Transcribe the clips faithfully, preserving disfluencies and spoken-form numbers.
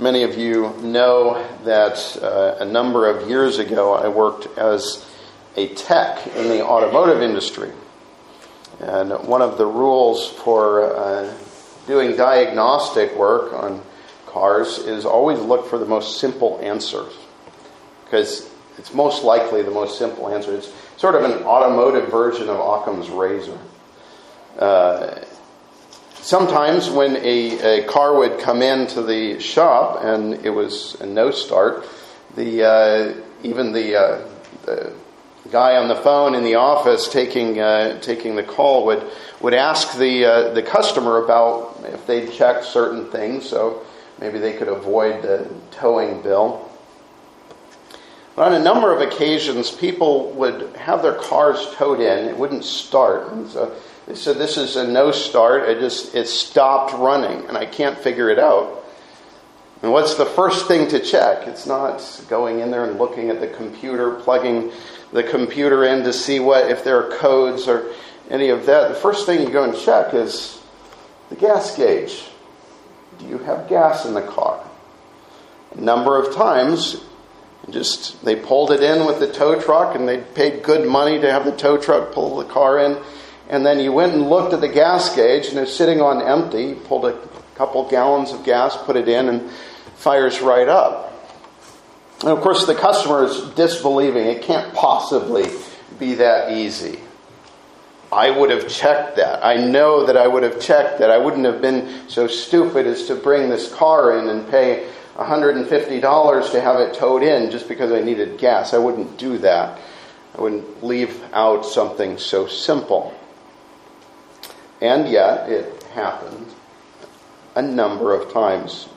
many of you know that uh, a number of years ago I worked as a tech in the automotive industry. And one of the rules for uh, doing diagnostic work on cars is always look for the most simple answers, because it's most likely the most simple answer. It's sort of an automotive version of Occam's razor. Uh, sometimes when a, a car would come into the shop and it was a no start, the uh, even the, uh, the guy on the phone in the office taking uh, taking the call would would ask the uh, the customer about if they'd checked certain things, so maybe they could avoid the towing bill. But on a number of occasions, people would have their cars towed in. It wouldn't start. And so they said, "This is a no start. It just it stopped running, and I can't figure it out." And what's the first thing to check? It's not going in there and looking at the computer, plugging the computer in to see what if there are codes or any of that. The first thing you go and check is the gas gauge. Do you have gas in the car? A number of times, just they pulled it in with the tow truck, and they paid good money to have the tow truck pull the car in. And then you went and looked at the gas gauge, and it's sitting on empty. You pulled a couple gallons of gas, put it in, and fires right up. And of course, the customer is disbelieving. It can't possibly be that easy. I would have checked that. I know that I would have checked that. I wouldn't have been so stupid as to bring this car in and pay one hundred fifty dollars to have it towed in just because I needed gas. I wouldn't do that. I wouldn't leave out something so simple. And yet, it happened a number of times.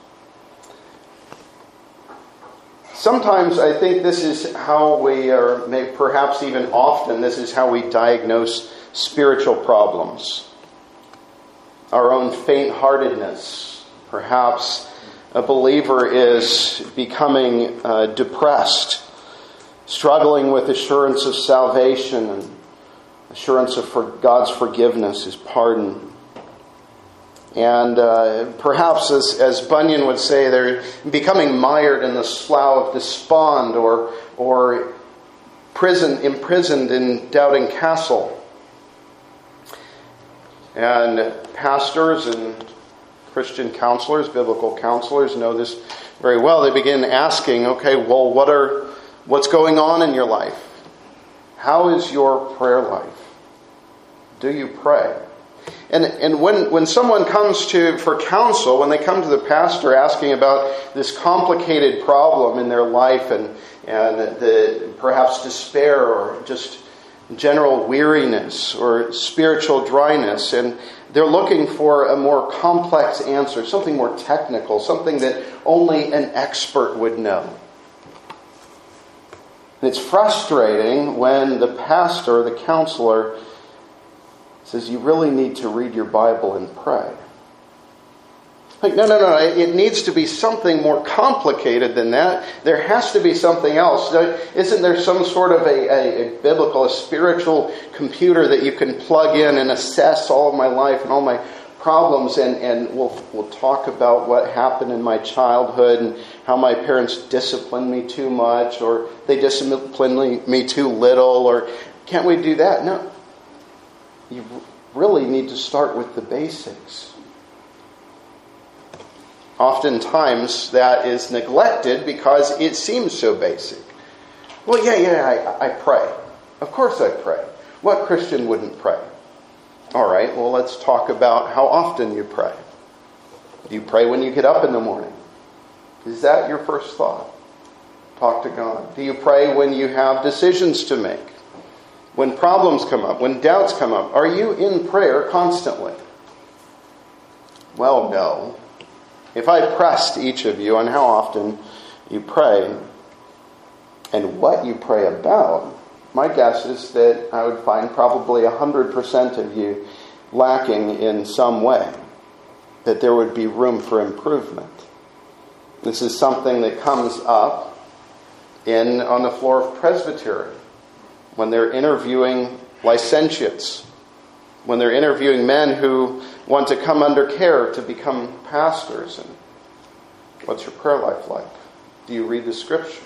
Sometimes I think this is how we, or maybe perhaps even often, this is how we diagnose spiritual problems. Our own faint-heartedness. Perhaps a believer is becoming uh, depressed, struggling with assurance of salvation and assurance of for God's forgiveness, His pardon. And uh, perhaps, as, as Bunyan would say, they're becoming mired in the slough of despond, or or prison, imprisoned in Doubting Castle. And pastors and Christian counselors, biblical counselors, know this very well. They begin asking, okay, well, what are what's going on in your life? How is your prayer life? Do you pray? And and when, when someone comes to for counsel, when they come to the pastor asking about this complicated problem in their life and and the perhaps despair or just general weariness or spiritual dryness, and they're looking for a more complex answer, something more technical, something that only an expert would know. And it's frustrating when the pastor, the counselor, says, you really need to read your Bible and pray. Like, no, no, no, it needs to be something more complicated than that. There has to be something else. Isn't there some sort of a, a, a biblical, a spiritual computer that you can plug in and assess all of my life and all my problems, and, and we'll, we'll talk about what happened in my childhood and how my parents disciplined me too much, or they disciplined me too little, or can't we do that? No. You really need to start with the basics. Oftentimes that is neglected because it seems so basic. Well, yeah, yeah, I, I pray. Of course I pray. What Christian wouldn't pray? All right, well, let's talk about how often you pray. Do you pray when you get up in the morning? Is that your first thought? Talk to God. Do you pray when you have decisions to make? When problems come up, when doubts come up, are you in prayer constantly? Well, no. If I pressed each of you on how often you pray and what you pray about, my guess is that I would find probably one hundred percent of you lacking in some way, that there would be room for improvement. This is something that comes up in on the floor of presbytery, when they're interviewing licentiates, when they're interviewing men who want to come under care to become pastors. And What's your prayer life like? Do you read the Scripture?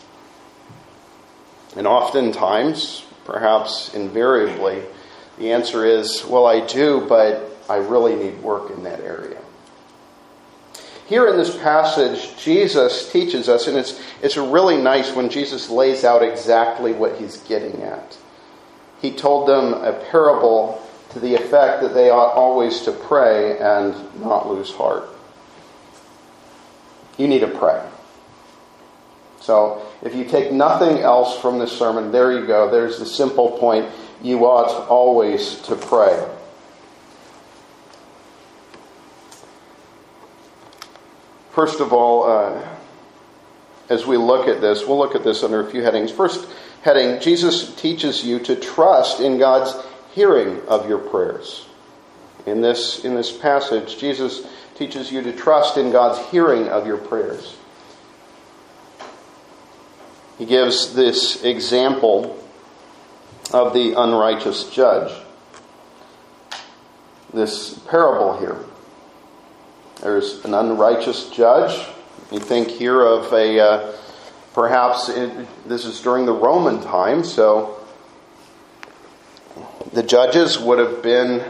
And oftentimes, perhaps invariably, the answer is, well, I do, but I really need work in that area. Here in this passage, Jesus teaches us, and it's, it's really nice when Jesus lays out exactly what he's getting at. He told them a parable to the effect that they ought always to pray and not lose heart. You need to pray. So, if you take nothing else from this sermon, there you go. There's the simple point. You ought always to pray. First of all, uh, as we look at this, we'll look at this under a few headings. First heading, Jesus teaches you to trust in God's hearing of your prayers. In this, in this passage, Jesus teaches you to trust in God's hearing of your prayers. He gives this example of the unrighteous judge. This parable here. There's an unrighteous judge. You think here of a, uh, perhaps it, this is during the Roman time, so the judges would have been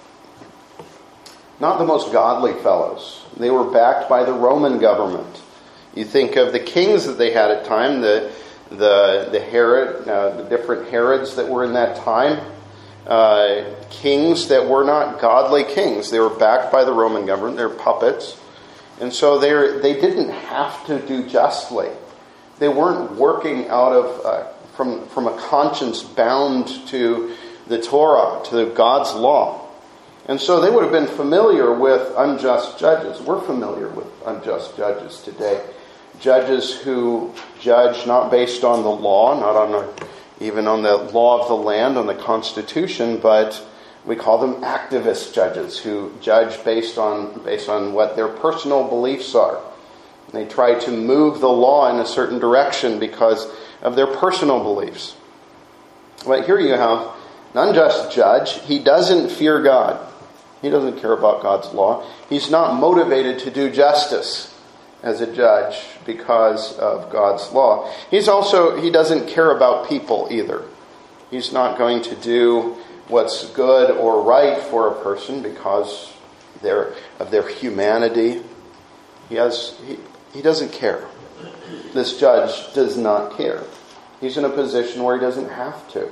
not the most godly fellows. They were backed by the Roman government. You think of the kings that they had at the time, the the the Herod, uh, the different Herods that were in that time, uh, kings that were not godly kings. They were backed by the Roman government. They're puppets, and so they they didn't have to do justly. They weren't working out of uh, from from a conscience bound to the Torah, to God's law. And so they would have been familiar with unjust judges. We're familiar with unjust judges today. Judges who judge not based on the law, not on the, even on the law of the land, on the Constitution, but we call them activist judges who judge based on based on what their personal beliefs are. They try to move the law in a certain direction because of their personal beliefs. But here you have an unjust judge. He doesn't fear God. He doesn't care about God's law. He's not motivated to do justice as a judge because of God's law. He's also, he doesn't care about people either. He's not going to do what's good or right for a person because they're, of their humanity. He has, he, he doesn't care. This judge does not care. He's in a position where he doesn't have to.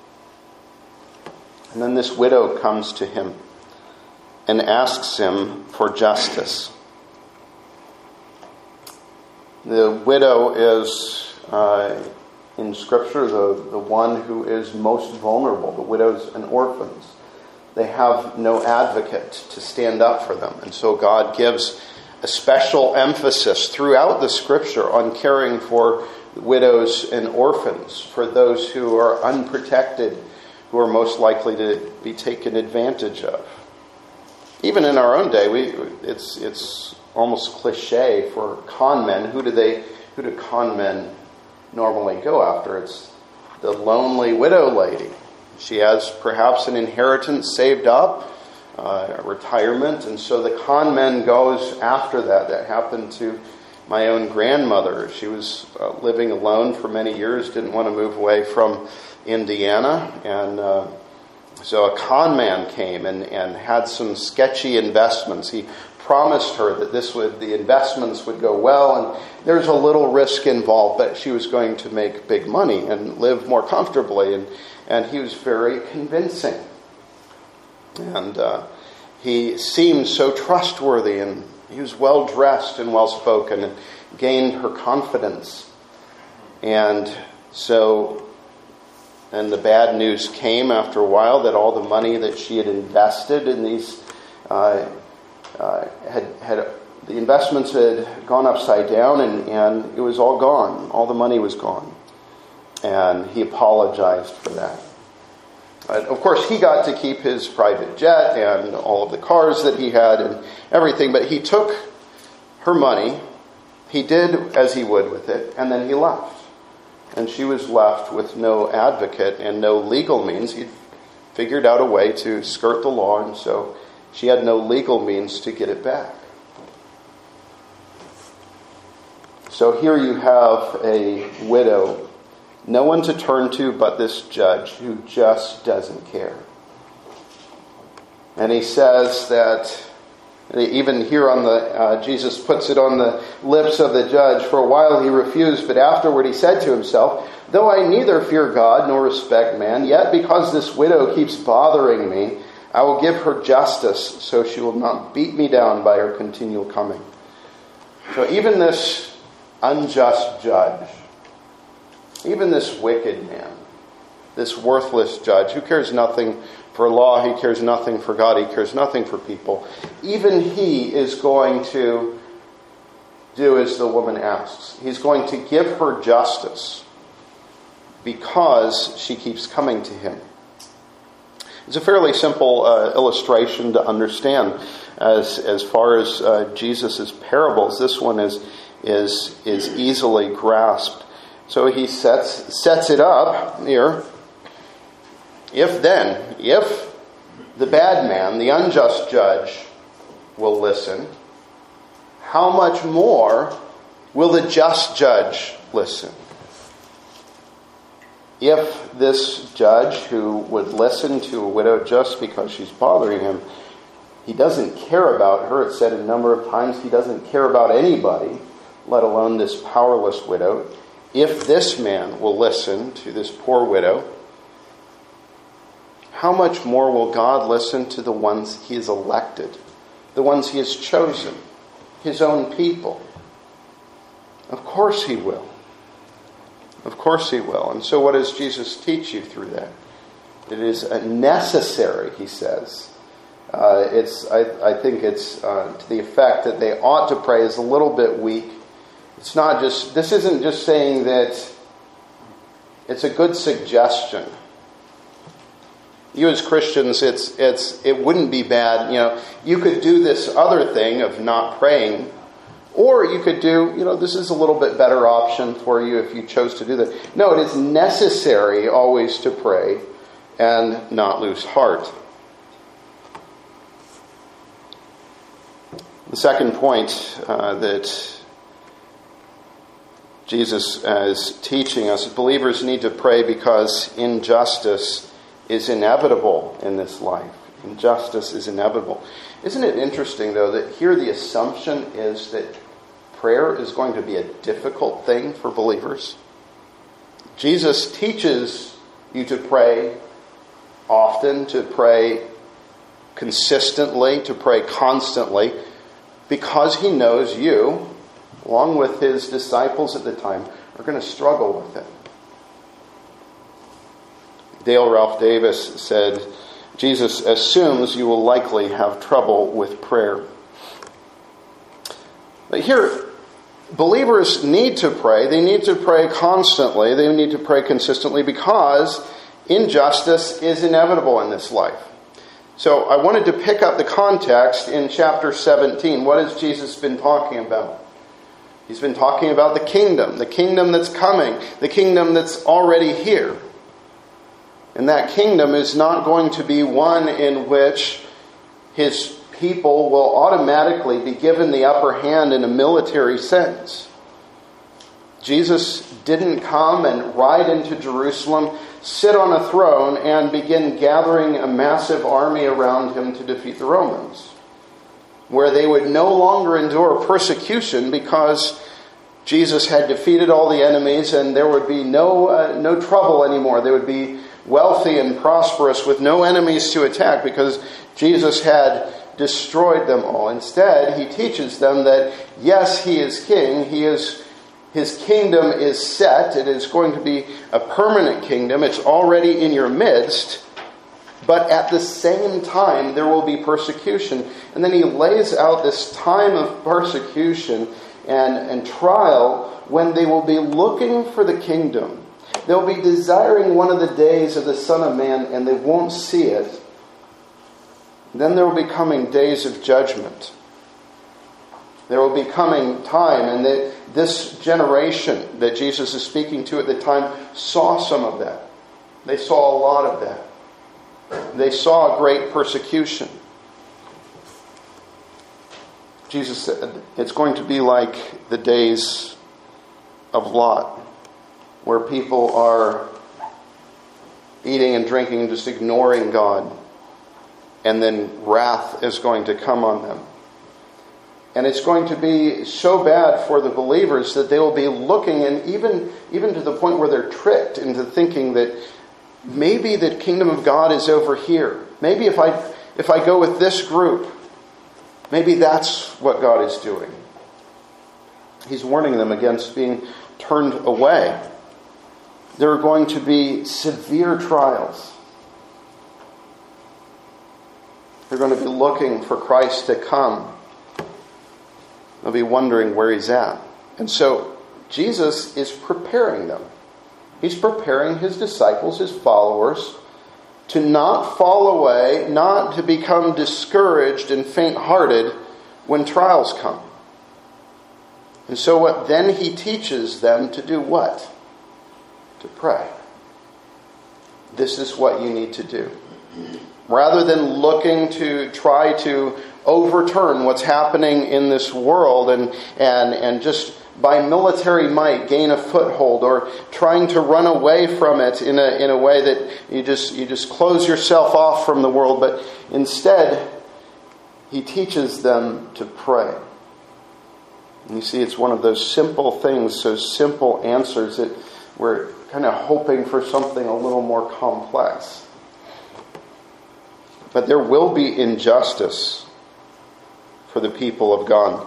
And then this widow comes to him and asks him for justice. The widow is, uh, in Scripture, the, the one who is most vulnerable. The widows and orphans. They have no advocate to stand up for them. And so God gives a special emphasis throughout the Scripture on caring for widows and orphans, for those who are unprotected, who are most likely to be taken advantage of. Even in our own day, we it's it's almost cliche for con men. Who do they? Who do con men normally go after? It's the lonely widow lady. She has perhaps an inheritance saved up, uh, retirement, and so the con man goes after that. That happened to my own grandmother. She was uh, living alone for many years, didn't want to move away from Indiana, and uh, so a con man came and, and had some sketchy investments. He promised her that this would the investments would go well, and there's a little risk involved, but she was going to make big money and live more comfortably, and, and he was very convincing. And uh, he seemed so trustworthy, and he was well dressed and well spoken, and gained her confidence. And so And the bad news came after a while that all the money that she had invested in these, uh, uh, had had the investments had gone upside down, and, and it was all gone. All the money was gone. And he apologized for that. Uh, of course, he got to keep his private jet and all of the cars that he had and everything, but he took her money, he did as he would with it, and then he left. And she was left with no advocate and no legal means. He'd figured out a way to skirt the law, and so she had no legal means to get it back. So here you have a widow, no one to turn to but this judge who just doesn't care. And he says that, even here on the, uh, Jesus puts it on the lips of the judge. For a while he refused, but afterward he said to himself, though I neither fear God nor respect man, yet because this widow keeps bothering me, I will give her justice, so she will not beat me down by her continual coming. So even this unjust judge, even this wicked man, this worthless judge who cares nothing for law, he cares nothing for God, he cares nothing for people, even he is going to do as the woman asks. He's going to give her justice because she keeps coming to him. It's a fairly simple uh, illustration to understand as as far as uh, Jesus' parables. This one is is is easily grasped. So he sets sets it up here. If then, if the bad man, the unjust judge, will listen, how much more will the just judge listen? If this judge who would listen to a widow just because she's bothering him, he doesn't care about her, it's said a number of times, he doesn't care about anybody, let alone this powerless widow. If this man will listen to this poor widow, how much more will God listen to the ones he has elected, the ones he has chosen, his own people? Of course he will. Of course he will. And so what does Jesus teach you through that? It is necessary, he says. Uh, it's. I, I think it's uh, to the effect that they ought to pray is a little bit weak. It's not just, this isn't just saying that it's a good suggestion. You as Christians, it's it's it wouldn't be bad, you know, you could do this other thing of not praying, or you could do, you know, this is a little bit better option for you if you chose to do that. No, it is necessary always to pray and not lose heart. The second point uh, that Jesus is teaching us, believers need to pray because injustice is inevitable in this life. Injustice is inevitable. Isn't it interesting, though, that here the assumption is that prayer is going to be a difficult thing for believers? Jesus teaches you to pray often, to pray consistently, to pray constantly, because he knows you, along with his disciples at the time, are going to struggle with it. Dale Ralph Davis said, Jesus assumes you will likely have trouble with prayer. But here, believers need to pray. They need to pray constantly. They need to pray consistently because injustice is inevitable in this life. So I wanted to pick up the context in chapter seventeen. What has Jesus been talking about? He's been talking about the kingdom, the kingdom that's coming, the kingdom that's already here. And that kingdom is not going to be one in which his people will automatically be given the upper hand in a military sense. Jesus didn't come and ride into Jerusalem, sit on a throne, and begin gathering a massive army around him to defeat the Romans, where they would no longer endure persecution because Jesus had defeated all the enemies and there would be no uh, no trouble anymore. They would be wealthy and prosperous with no enemies to attack because Jesus had destroyed them all. Instead, he teaches them that yes, he is king. He is his kingdom is set. It is going to be a permanent kingdom. It's already in your midst. But at the same time, there will be persecution. And then he lays out this time of persecution and, and trial when they will be looking for the kingdom. They'll be desiring one of the days of the Son of Man, and they won't see it. Then there will be coming days of judgment. There will be coming time, and that this generation that Jesus is speaking to at the time saw some of that. They saw a lot of that. They saw great persecution. Jesus said it's going to be like the days of Lot, where people are eating and drinking and just ignoring God, and then wrath is going to come on them. And it's going to be so bad for the believers that they will be looking, and even, even to the point where they're tricked into thinking that maybe the kingdom of God is over here. Maybe if I if I go with this group, maybe that's what God is doing. He's warning them against being turned away. There are going to be severe trials. They're going to be looking for Christ to come. They'll be wondering where he's at. And so Jesus is preparing them. He's preparing his disciples, his followers, to not fall away, not to become discouraged and faint-hearted when trials come. And so what then he teaches them to do what? To pray. This is what you need to do. Rather than looking to try to overturn what's happening in this world and, and, and just by military might gain a foothold, or trying to run away from it in a, in a way that you just, you just close yourself off from the world, but instead he teaches them to pray. And you see, it's one of those simple things, those simple answers that we're kind of hoping for something a little more complex. But there will be injustice for the people of God.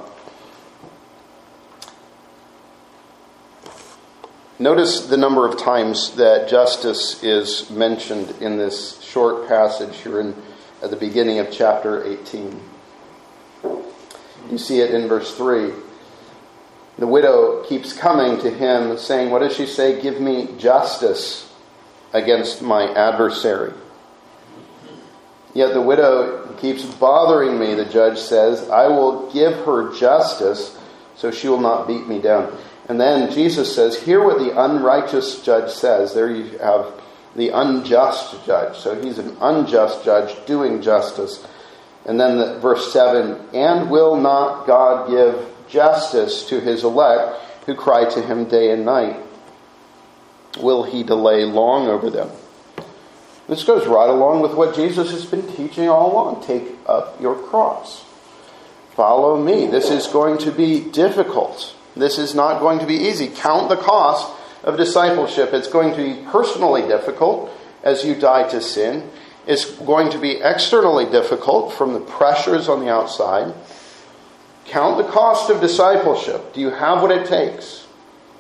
Notice the number of times that justice is mentioned in this short passage here in, at the beginning of chapter eighteen. You see it in verse three. The widow keeps coming to him saying, what does she say? Give me justice against my adversary. Yet the widow keeps bothering me, the judge says. I will give her justice so she will not beat me down. And then Jesus says, hear what the unrighteous judge says. There you have the unjust judge. So he's an unjust judge doing justice. And then the, verse seven, and will not God give justice to his elect who cry to him day and night? Will he delay long over them? This goes right along with what Jesus has been teaching all along. Take up your cross. Follow me. This is going to be difficult. This is not going to be easy. Count the cost of discipleship. It's going to be personally difficult as you die to sin. It's going to be externally difficult from the pressures on the outside. Count the cost of discipleship. Do you have what it takes?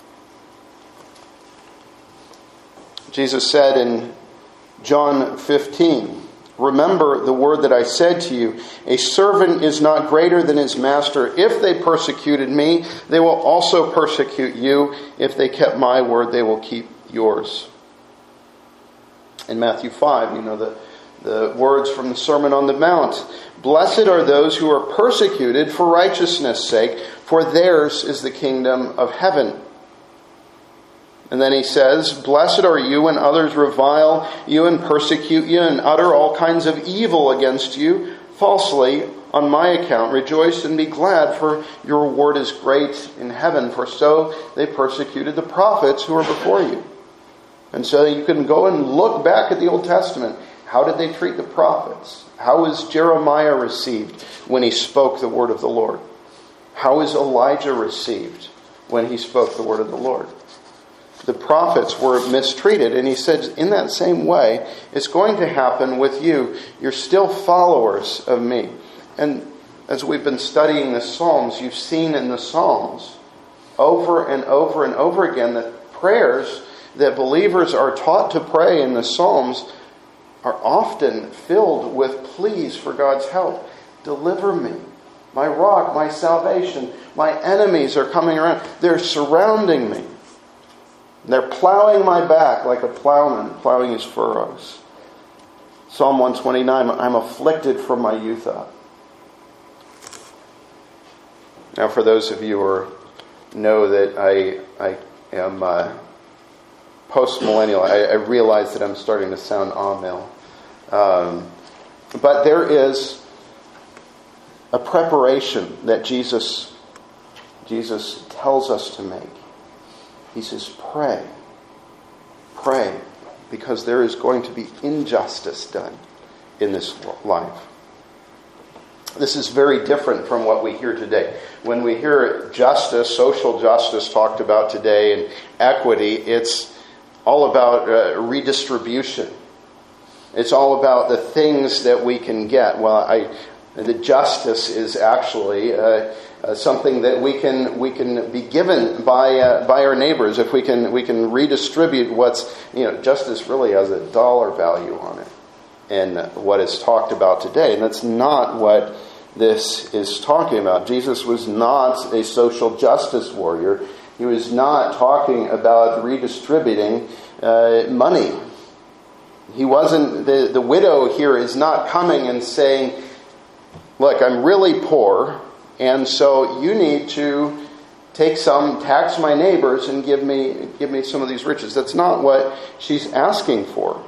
Jesus said in John fifteen, remember the word that I said to you, a servant is not greater than his master. If they persecuted me, they will also persecute you. If they kept my word, they will keep yours. In Matthew five, you know, the, the words from the Sermon on the Mount. Blessed are those who are persecuted for righteousness' sake, for theirs is the kingdom of heaven. And then he says, blessed are you when others revile you and persecute you and utter all kinds of evil against you falsely on my account. Rejoice and be glad, for your reward is great in heaven, for so they persecuted the prophets who were before you. And so you can go and look back at the Old Testament. How did they treat the prophets? How was Jeremiah received when he spoke the word of the Lord? How is Elijah received when he spoke the word of the Lord? The prophets were mistreated, and he said, in that same way, it's going to happen with you. You're still followers of me. And as we've been studying the Psalms, you've seen in the Psalms over and over and over again that prayers that believers are taught to pray in the Psalms are often filled with pleas for God's help. Deliver me, my rock, my salvation. My enemies are coming around. They're surrounding me. They're plowing my back like a plowman plowing his furrows. Psalm one twenty-nine, I'm afflicted from my youth up. Now for those of you who know that I I am uh, post-millennial, I, I realize that I'm starting to sound amill. Um, but there is a preparation that Jesus, Jesus tells us to make. He says, pray. Pray, because there is going to be injustice done in this life. This is very different from what we hear today. When we hear justice, social justice talked about today, and equity, it's all about uh, redistribution. It's all about the things that we can get. Well, I, the justice is actually uh, uh, something that we can we can be given by uh, by our neighbors. If we can we can redistribute what's, you know, justice really has a dollar value on it, and what is talked about today. And that's not what this is talking about. Jesus was not a social justice warrior. He was not talking about redistributing uh, money. He wasn't, the, the widow here is not coming and saying, look, I'm really poor, and so you need to take some, tax my neighbors, and give me give me some of these riches. That's not what she's asking for.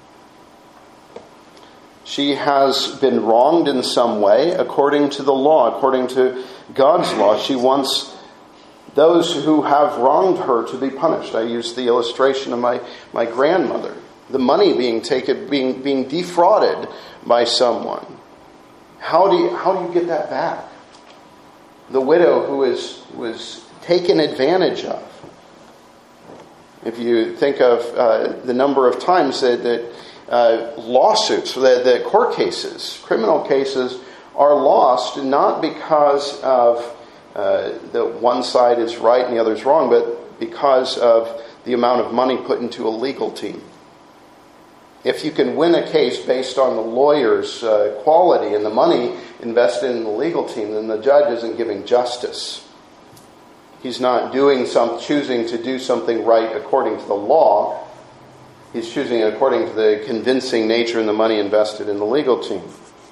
She has been wronged in some way according to the law, according to God's law. She wants those who have wronged her to be punished. I used the illustration of my, my grandmother. The money being taken, being being defrauded by someone. How do you how do you get that back? The widow who is was taken advantage of. If you think of uh, the number of times that, that uh, lawsuits, that, that court cases, criminal cases, are lost not because of uh, the one side is right and the other is wrong, but because of the amount of money put into a legal team. If you can win a case based on the lawyer's uh, quality and the money invested in the legal team, then the judge isn't giving justice. He's not doing some, choosing to do something right according to the law. He's choosing it according to the convincing nature and the money invested in the legal team.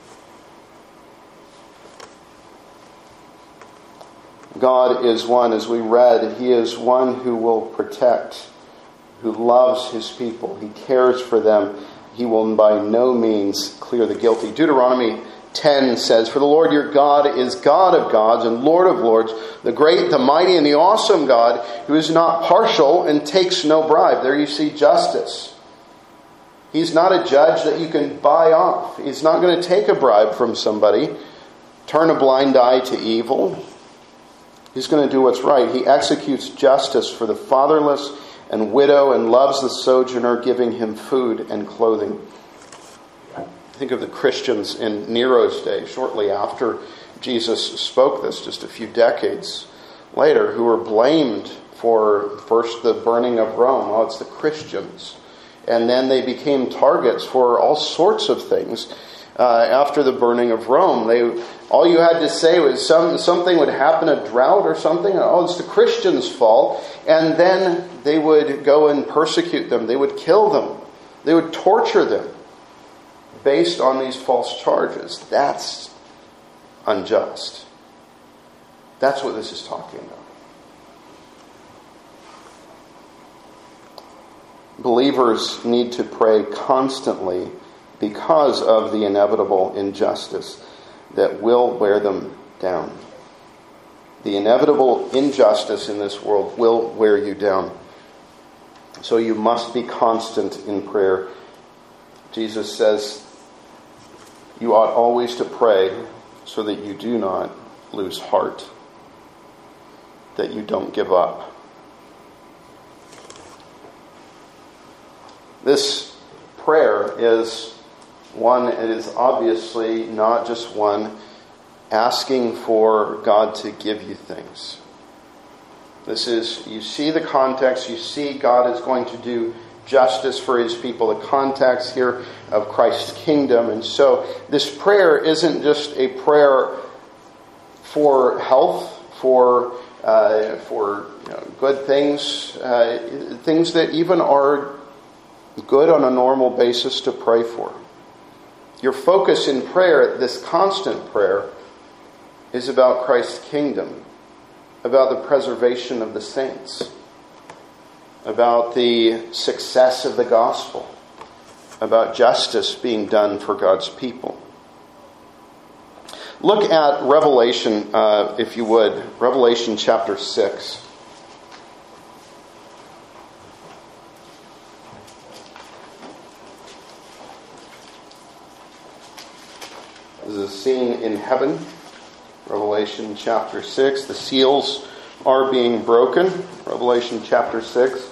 God is one, as we read, He is one who will protect, who loves His people. He cares for them. He will by no means clear the guilty. Deuteronomy ten says, for the Lord your God is God of gods and Lord of lords, the great, the mighty, and the awesome God, who is not partial and takes no bribe. There you see justice. He's not a judge that you can buy off. He's not going to take a bribe from somebody, turn a blind eye to evil. He's going to do what's right. He executes justice for the fatherless and widow, and loves the sojourner, giving him food and clothing. Think of the Christians in Nero's day, shortly after Jesus spoke this, just a few decades later, who were blamed for first the burning of Rome. Oh, it's the Christians. And then they became targets for all sorts of things. Uh, after the burning of Rome, they all you had to say was some something would happen, a drought or something. Oh, it's the Christians' fault. And then they would go and persecute them. They would kill them. They would torture them based on these false charges. That's unjust. That's what this is talking about. Believers need to pray constantly because of the inevitable injustice that will wear them down. The inevitable injustice in this world will wear you down. So you must be constant in prayer. Jesus says you ought always to pray so that you do not lose heart, that you don't give up. This prayer is one, it is obviously not just one asking for God to give you things. This is, you see the context, you see God is going to do justice for His people, the context here of Christ's kingdom. And so this prayer isn't just a prayer for health, for uh, for you know, good things, uh, things that even are good on a normal basis to pray for. Your focus in prayer, this constant prayer, is about Christ's kingdom, about the preservation of the saints, about the success of the gospel, about justice being done for God's people. Look at Revelation, uh, if you would, Revelation chapter six. This is a scene in heaven. Revelation chapter six. The seals are being broken. Revelation chapter six,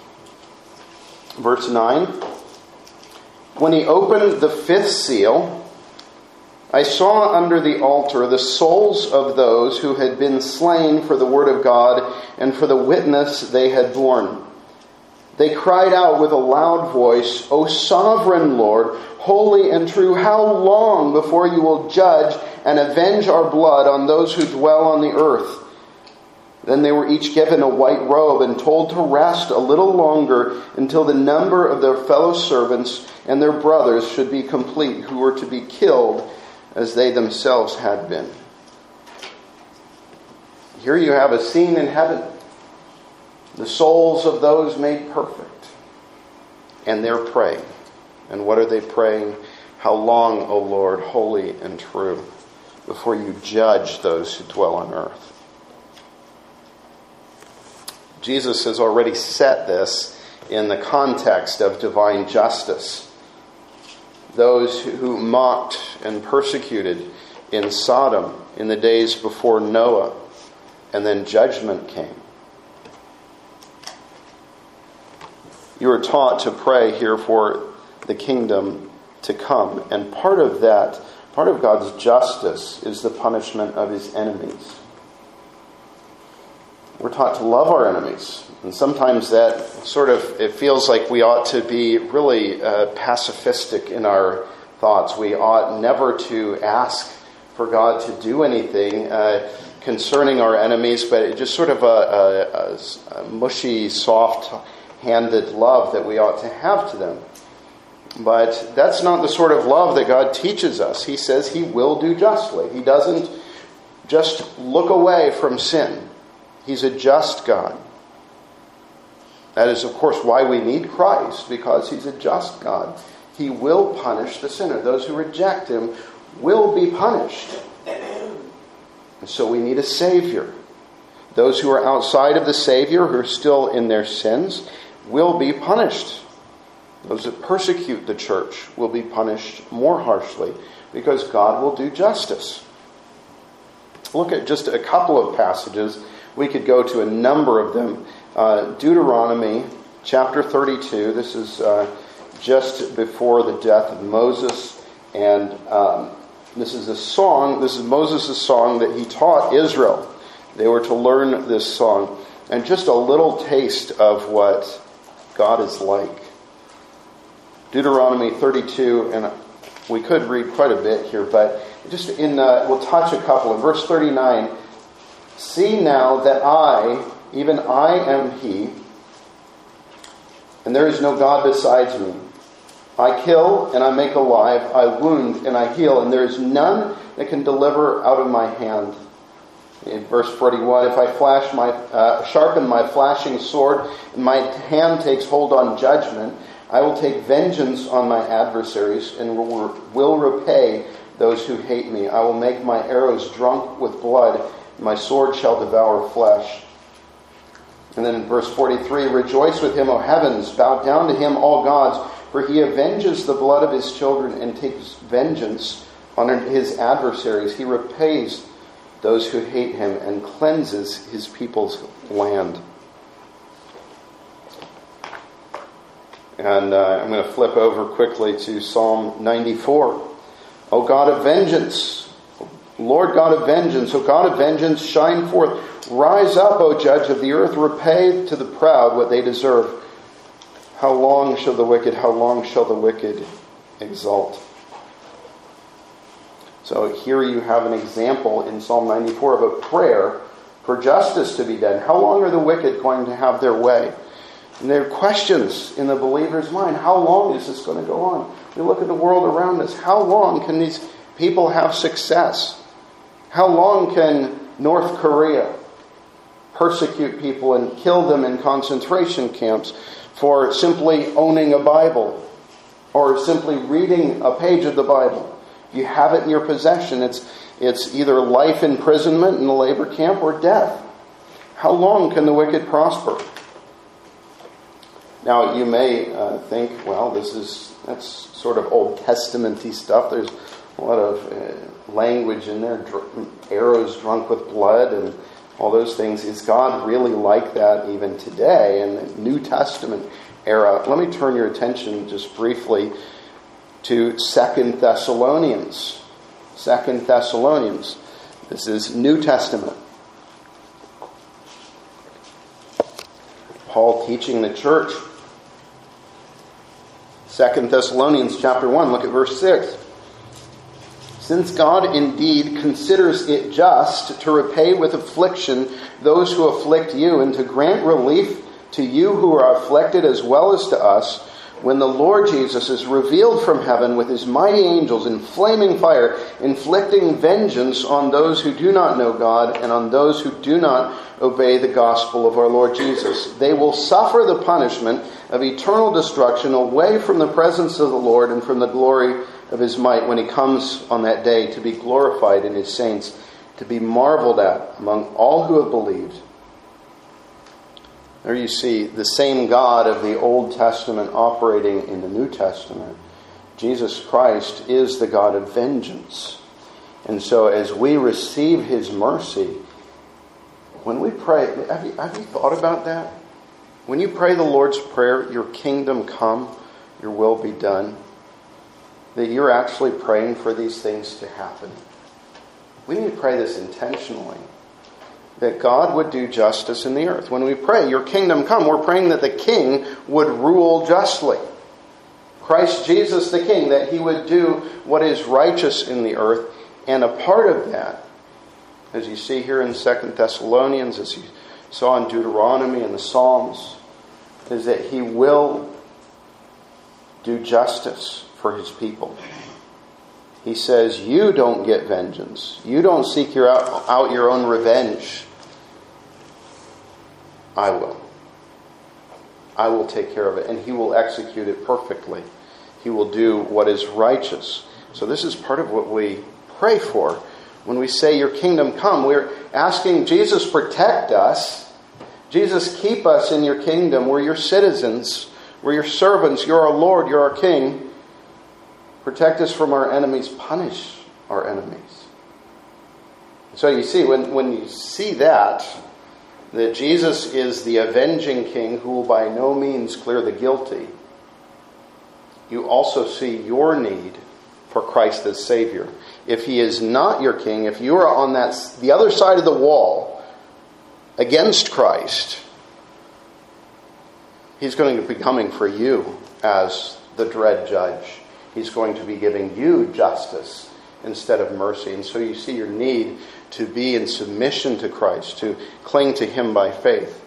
verse nine. When he opened the fifth seal, I saw under the altar the souls of those who had been slain for the word of God and for the witness they had borne. They cried out with a loud voice, O sovereign Lord, holy and true, how long before you will judge and avenge our blood on those who dwell on the earth? Then they were each given a white robe and told to rest a little longer until the number of their fellow servants and their brothers should be complete, who were to be killed as they themselves had been. Here you have a scene in heaven. The souls of those made perfect. And they're praying. And what are they praying? How long, O Lord, holy and true, before you judge those who dwell on earth? Jesus has already set this in the context of divine justice. Those who mocked and persecuted in Sodom in the days before Noah, and then judgment came. You are taught to pray here for the kingdom to come. And part of that, part of God's justice is the punishment of his enemies. We're taught to love our enemies. And sometimes that sort of, it feels like we ought to be really uh, pacifistic in our thoughts. We ought never to ask for God to do anything uh, concerning our enemies, but it's just sort of a, a, a, a mushy, soft-handed love that we ought to have to them. But that's not the sort of love that God teaches us. He says he will do justly. He doesn't just look away from sin. He's a just God. That is, of course, why we need Christ, because he's a just God. He will punish the sinner. Those who reject him will be punished. And so we need a Savior. Those who are outside of the Savior, who are still in their sins, will be punished. Those that persecute the church will be punished more harshly, because God will do justice. Look at just a couple of passages. We could go to a number of them. Uh, Deuteronomy chapter thirty-two. This is uh, just before the death of Moses. And um, this is a song. This is Moses' song that he taught Israel. They were to learn this song. And just a little taste of what God is like. Deuteronomy thirty-two, and we could read quite a bit here, but just in, uh, we'll touch a couple. In verse thirty-nine, see now that I, even I am he, and there is no God besides me. I kill and I make alive, I wound and I heal, and there is none that can deliver out of my hand. In verse forty-one, if I flash my, uh, sharpen my flashing sword, and my hand takes hold on judgment, I will take vengeance on my adversaries and will, will repay those who hate me. I will make my arrows drunk with blood, and my sword shall devour flesh. And then in verse forty-three, rejoice with him, O heavens, bow down to him, all gods, for he avenges the blood of his children and takes vengeance on his adversaries. He repays those who hate him and cleanses his people's land. And uh, I'm going to flip over quickly to Psalm ninety-four. O God of vengeance, Lord God of vengeance, O God of vengeance, shine forth. Rise up, O judge of the earth. Repay to the proud what they deserve. How long shall the wicked, how long shall the wicked exult? So here you have an example in Psalm ninety-four of a prayer for justice to be done. How long are the wicked going to have their way? And there are questions in the believer's mind. How long is this going to go on? We look at the world around us. How long can these people have success? How long can North Korea persecute people and kill them in concentration camps for simply owning a Bible or simply reading a page of the Bible? You have it in your possession. It's, it's either life imprisonment in a labor camp or death. How long can the wicked prosper? Now, you may uh, think, well, this is that's sort of Old Testament-y stuff. There's a lot of uh, language in there, dr- arrows drunk with blood and all those things. Is God really like that even today in the New Testament era? Let me turn your attention just briefly to Second Thessalonians. Second Thessalonians. This is New Testament. Paul teaching the church. Second Thessalonians chapter one, look at verse six. Since God indeed considers it just to repay with affliction those who afflict you, and to grant relief to you who are afflicted as well as to us, when the Lord Jesus is revealed from heaven with his mighty angels in flaming fire, inflicting vengeance on those who do not know God and on those who do not obey the gospel of our Lord Jesus. They will suffer the punishment of eternal destruction away from the presence of the Lord and from the glory of his might when he comes on that day to be glorified in his saints, to be marveled at among all who have believed. There you see the same God of the Old Testament operating in the New Testament. Jesus Christ is the God of vengeance. And so as we receive his mercy, when we pray, have you, have you thought about that? When you pray the Lord's Prayer, your kingdom come, your will be done, that you're actually praying for these things to happen. We need to pray this intentionally. That God would do justice in the earth. When we pray, your kingdom come, we're praying that the king would rule justly. Christ Jesus the king, that he would do what is righteous in the earth. And a part of that, as you see here in Second Thessalonians, as you saw in Deuteronomy and the Psalms, is that he will do justice for his people. He says, you don't get vengeance. You don't seek your out, out your own revenge. I will. I will take care of it. And he will execute it perfectly. He will do what is righteous. So this is part of what we pray for. When we say your kingdom come, we're asking Jesus protect us. Jesus keep us in your kingdom. We're your citizens. We're your servants. You're our Lord. You're our King. Protect us from our enemies. Punish our enemies. So you see, when, when you see that, that Jesus is the avenging king who will by no means clear the guilty, you also see your need for Christ as Savior. If he is not your king, if you are on that the other side of the wall against Christ, he's going to be coming for you as the dread judge. He's going to be giving you justice instead of mercy. And so you see your need to be in submission to Christ, to cling to him by faith.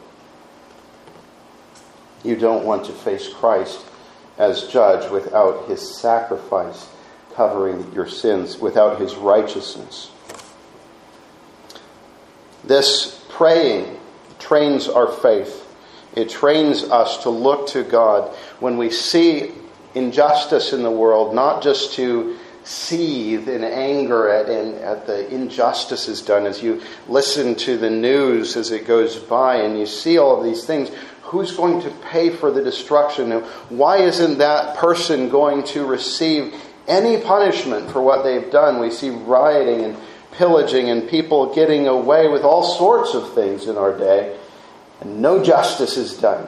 You don't want to face Christ as judge without his sacrifice covering your sins, without his righteousness. This praying trains our faith. It trains us to look to God when we see injustice in the world, not just to seethe in anger at, in, at the injustices done. As you listen to the news as it goes by and you see all of these things, who's going to pay for the destruction? Why isn't that person going to receive any punishment for what they've done? We see rioting and pillaging and people getting away with all sorts of things in our day, and no justice is done.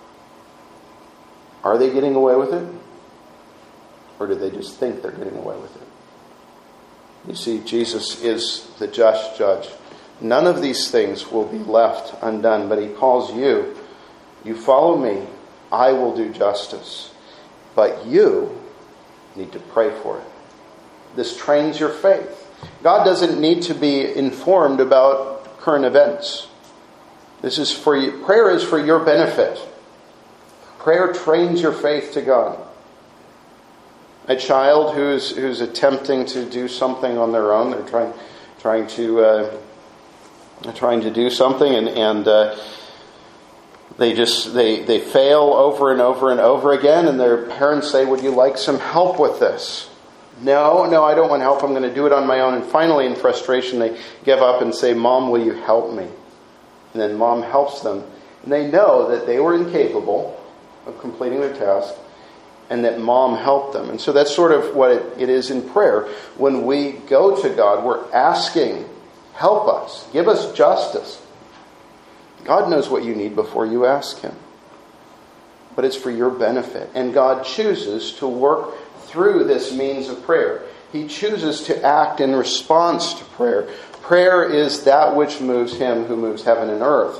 Are they getting away with it? Or do they just think they're getting away with it? You see, Jesus is the just judge. None of these things will be left undone, but he calls you. You follow me, I will do justice. But you need to pray for it. This trains your faith. God doesn't need to be informed about current events. This is for you. Prayer is for your benefit. Prayer trains your faith to God. A child who's who's attempting to do something on their own, they're trying trying to uh, trying to do something, and and uh, they just they they fail over and over and over again, and their parents say, "Would you like some help with this?" No, no, I don't want help. I'm going to do it on my own. And finally, in frustration, they give up and say, "Mom, will you help me?" And then Mom helps them, and they know that they were incapable of completing their task. and that mom helped them. And so that's sort of what it, it is in prayer. When we go to God, we're asking, help us, give us justice. God knows what you need before you ask Him. But it's for your benefit. And God chooses to work through this means of prayer. He chooses to act in response to prayer. Prayer is that which moves Him who moves heaven and earth.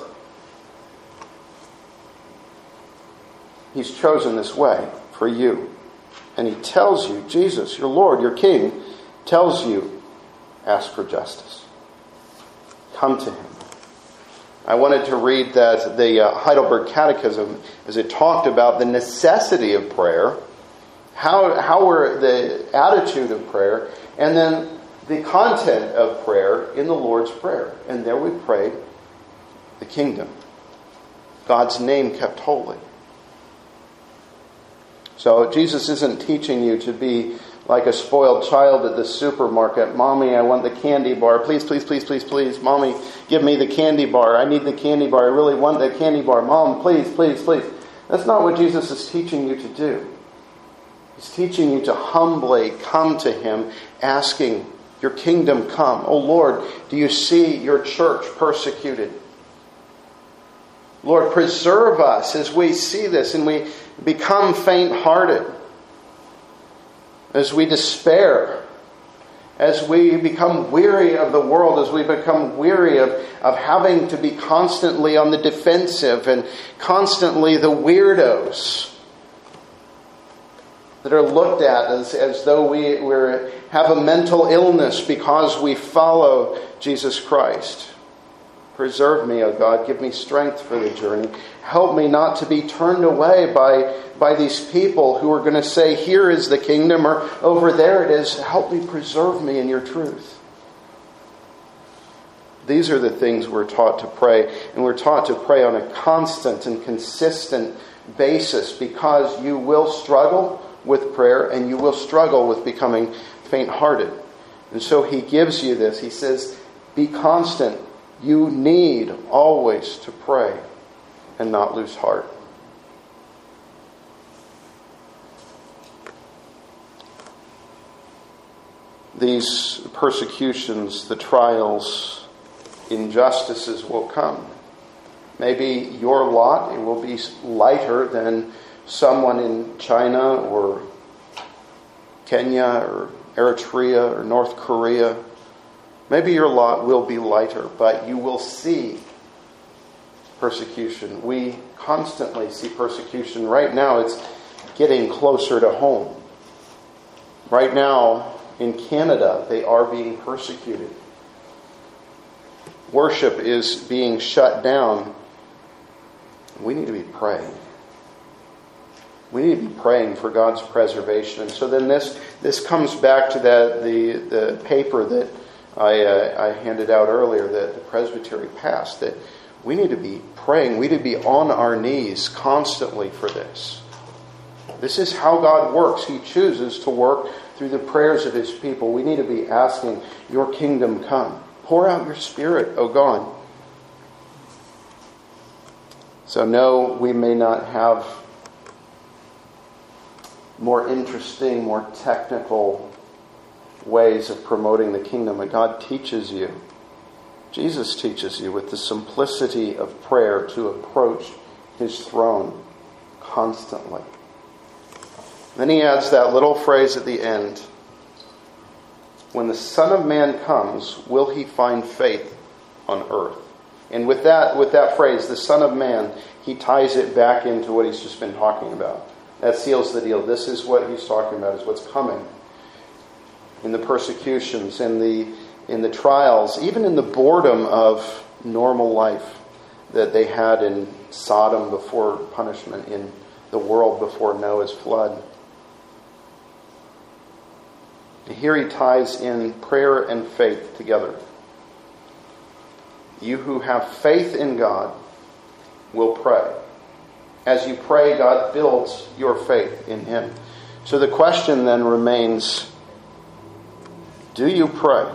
He's chosen this way for you. And He tells you, Jesus, your Lord, your King, tells you, ask for justice. Come to Him. I wanted to read that the uh, Heidelberg Catechism, as it talked about the necessity of prayer, how how we're the attitude of prayer, and then the content of prayer in the Lord's Prayer. And there we pray the kingdom, God's name kept holy. So Jesus isn't teaching you to be like a spoiled child at the supermarket. Mommy, I want the candy bar. Please, please, please, please, please. Mommy, give me the candy bar. I need the candy bar. I really want the candy bar. Mom, please, please, please. That's not what Jesus is teaching you to do. He's teaching you to humbly come to Him, asking, your kingdom come. Oh Lord, do you see your church persecuted? Lord, preserve us as we see this and we become faint-hearted, as we despair, as we become weary of the world, as we become weary of, of having to be constantly on the defensive and constantly the weirdos that are looked at as, as though we we're, have a mental illness because we follow Jesus Christ. Preserve me, O God. Give me strength for the journey. Help me not to be turned away by, by these people who are going to say, here is the kingdom, or over there it is. Help me, preserve me in your truth. These are the things we're taught to pray. And we're taught to pray on a constant and consistent basis, because you will struggle with prayer and you will struggle with becoming faint-hearted. And so He gives you this. He says, be constant. You need always to pray and not lose heart. These persecutions, the trials, injustices will come. Maybe your lot, it will be lighter than someone in China or Kenya or Eritrea or North Korea. Maybe your lot will be lighter, but you will see persecution. We constantly see persecution. Right now, it's getting closer to home. Right now, in Canada, they are being persecuted. Worship is being shut down. We need to be praying. We need to be praying for God's preservation. And so then this this comes back to that the the paper that I, uh, I handed out earlier that the presbytery passed, that we need to be praying. We need to be on our knees constantly for this. This is how God works. He chooses to work through the prayers of His people. We need to be asking, your kingdom come. Pour out your Spirit, O God. So no, we may not have more interesting, more technical ways of promoting the kingdom, but God teaches you. Jesus teaches you with the simplicity of prayer to approach His throne constantly. Then He adds that little phrase at the end. When the Son of Man comes, will He find faith on earth? And with that, with that phrase, the Son of Man, He ties it back into what He's just been talking about. That seals the deal. This is what He's talking about, is what's coming. In the persecutions, in the in the trials, even in the boredom of normal life that they had in Sodom before punishment, in the world before Noah's flood. Here He ties in prayer and faith together. You who have faith in God will pray. As you pray, God builds your faith in Him. So the question then remains, do you pray?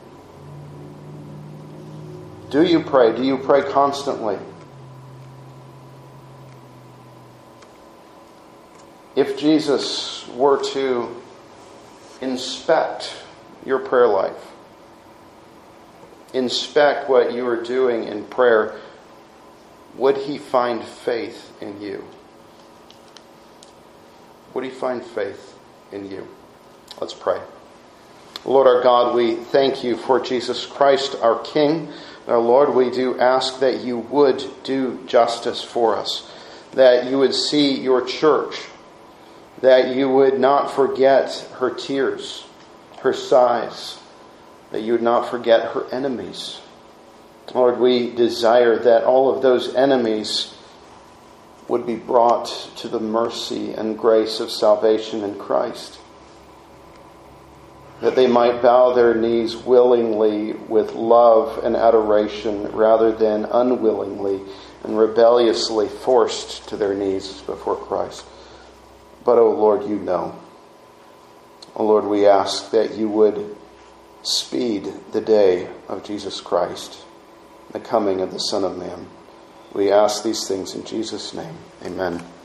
Do you pray? Do you pray constantly? if Jesus were to inspect your prayer life, inspect what you are doing in prayer, would he find faith in you? Would he find faith in you? Let's pray. Lord our God, we thank you for Jesus Christ, our King. Our Lord, we do ask that you would do justice for us, that you would see your church, that you would not forget her tears, her sighs, that you would not forget her enemies. Lord, we desire that all of those enemies would be brought to the mercy and grace of salvation in Christ, that they might bow their knees willingly with love and adoration rather than unwillingly and rebelliously forced to their knees before Christ. But, oh Lord, you know. Oh Lord, we ask that you would speed the day of Jesus Christ, the coming of the Son of Man. We ask these things in Jesus' name. Amen.